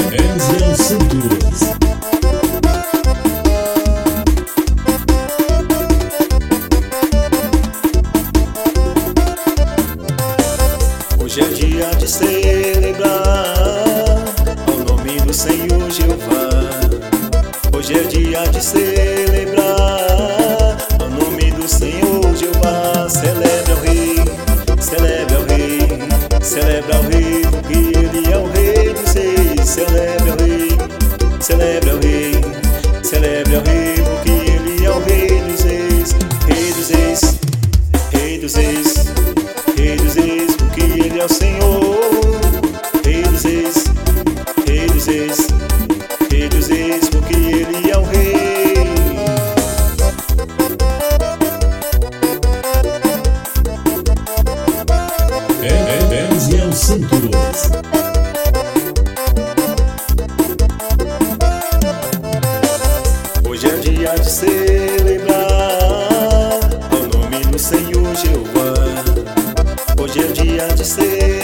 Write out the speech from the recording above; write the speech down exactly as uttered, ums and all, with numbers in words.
Enzian Santos. Hoje é dia de celebrar ao nome do Senhor Jeová. Hoje é dia de celebrar ao nome do Senhor Jeová. Celebra o Rei, celebra o Rei, celebra o Rei, porque Ele é o Rei dos Reis. Celebra o Rei, celebra o Rei, celebra o Rei, porque Ele é o Rei dos Reis. Rei dos Reis, Rei dos Reis, Rei dos Reis, porque Ele é o Senhor. Rei dos Reis, Rei dos Reis, Rei dos Reis, porque Ele é o Rei. Enzian Santos. Hoje é dia de celebrar ao nome do Senhor Jeová. Hoje é dia de celebrar